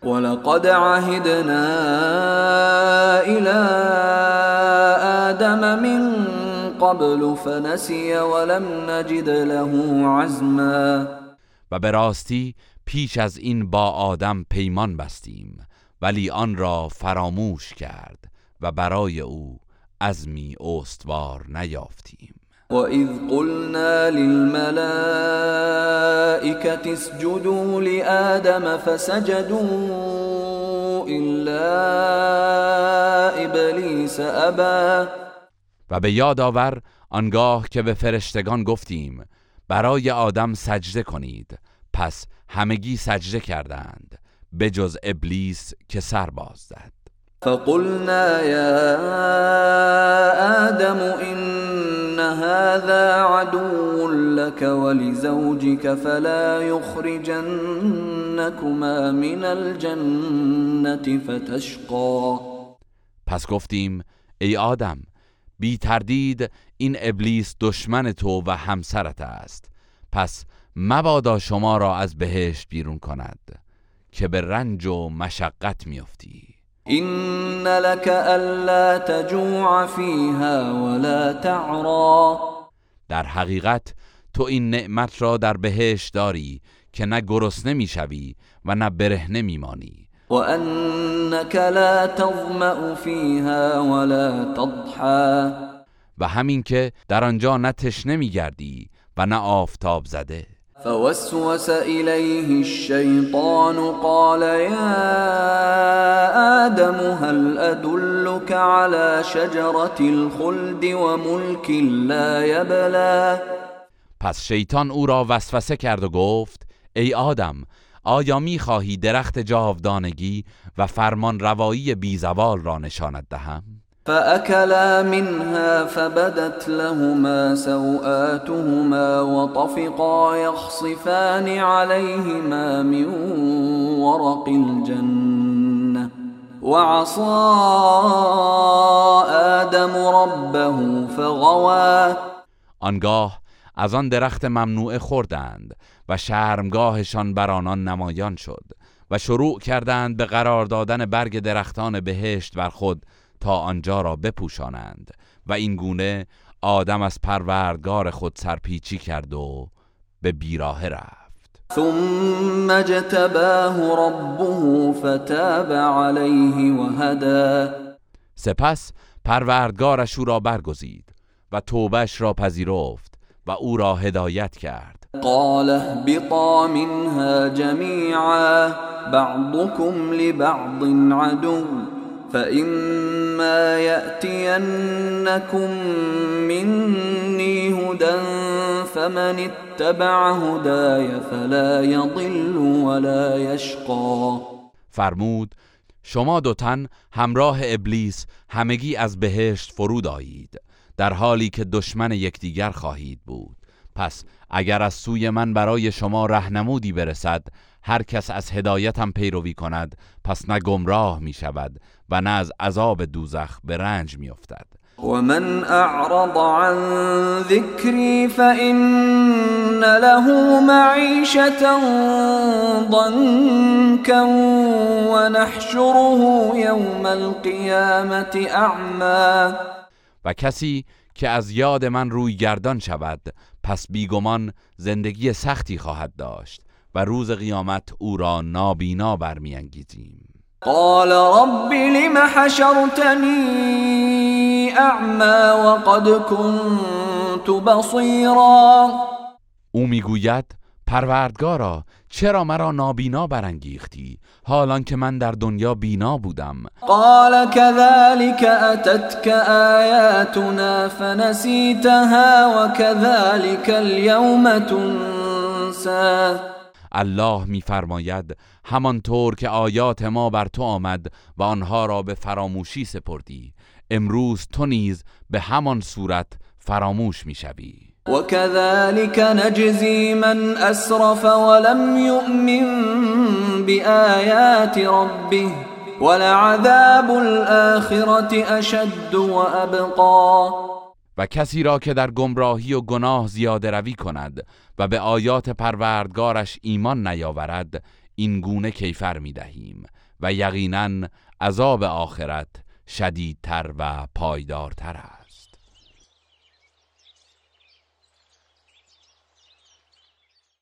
ولقد عهدنا إلى آدم من قبل فنسي ولم نجد له عزما. و به راستی پیش از این با آدم پیمان بستیم ولی آن را فراموش کرد و برای او عزمی استوار نیافتیم. وَإِذْ قُلْنَا لِلْمَلَائِكَةِ اسْجُدُوا لِآدَمَ فَسَجَدُوا إِلَّا إِبْلِيسَ أَبَى. و به یاد آور آنگاه که به فرشتگان گفتیم برای آدم سجده کنید، پس همگی سجده کردند به جز ابلیس که سر باز زد. فقلنا يا آدم إن هذا عدو لك ولزوجك فلا يخرجنكما من الجنة فتشقى. پس گفتیم ای آدم بی تردید این ابلیس دشمن تو و همسرت است، پس مبادا شما را از بهشت بیرون کند که به رنج و مشقت میافتی. إن لك ألا تجوع فيها ولا تعرى. در حقیقت تو این نعمت را در بهشت داری که نه گرسنه میشوی و نه برهنه میمانی. وأنك لا تظمأ فيها ولا تضحى. و همین که در آنجا نه تشنه میگردی و نه آفتاب زده. فوسوس إليه الشيطان قال يا آدم هل أدلك على شجرة الخلد وملك لا يبلى. پس شیطان او را وسوسه کرد و گفت ای آدم آیا می‌خواهی درخت جاودانگی و فرمان روایی بی زوال را نشانت دهم؟ فأكلا منها فبدت لهما سوآتهما وطفقا يخصفان عليهما من ورق الجنة وعصى آدم ربه فغوى. آنگاه از آن درخت ممنوعه خوردند و شرمگاهشان بر آنان نمایان شد و شروع کردند به قرار دادن برگ درختان بهشت بر خود تا آنجا را بپوشانند و این گونه آدم از پروردگار خود سرپیچی کرد و به بیراهه رفت. ثم اجتباه ربه فتاب عليه وهدى. سپس پروردگارش او را برگزید و توبهش را پذیرفت و او را هدایت کرد. قال اهبطا منها جميعا بعضكم لبعض عدو فإما يأتينكم مني هدى فمن اتبع هداي فلا يضل ولا يشقى. فرمود شما دو تن همراه ابلیس همگی از بهشت فرود آیید در حالی که دشمن یکدیگر خواهید بود. پس اگر از سوی من برای شما رهنمودی برسد هر کس از هدایتم پیروی کند پس نه گمراه می شود و نه از عذاب دوزخ به رنج می افتد. ومن اعرض عن ذكري فإن له معيشة ضنكا ونحشره يوم القيامة أعمى. و کسی که از یاد من روی گردان شود پس بیگمان زندگی سختی خواهد داشت و روز قیامت او را نابینا برمی‌انگیزیم. قال رب لم حشرتنی اعما وقد كنت بصیرا. او میگوید پروردگارا چرا مرا نابینا برانگیختی حالان که من در دنیا بینا بودم. قال كذلك اتتك آیاتنا فنسیتها وكذلك اليوم تنسى. الله میفرماید همانطور که آیات ما بر تو آمد و آنها را به فراموشی سپردی امروز تو نیز به همان صورت فراموش میشوی. وكذلك نجزي من أسرف ولم يؤمن بآيات ربه ولعذاب الآخرة أشد وأبقى. و کسی را که در گمراهی و گناه زیاده روی کند و به آیات پروردگارش ایمان نیاورد این گونه کیفر می دهیم و یقینا عذاب آخرت شدیدتر و پایدارتر است.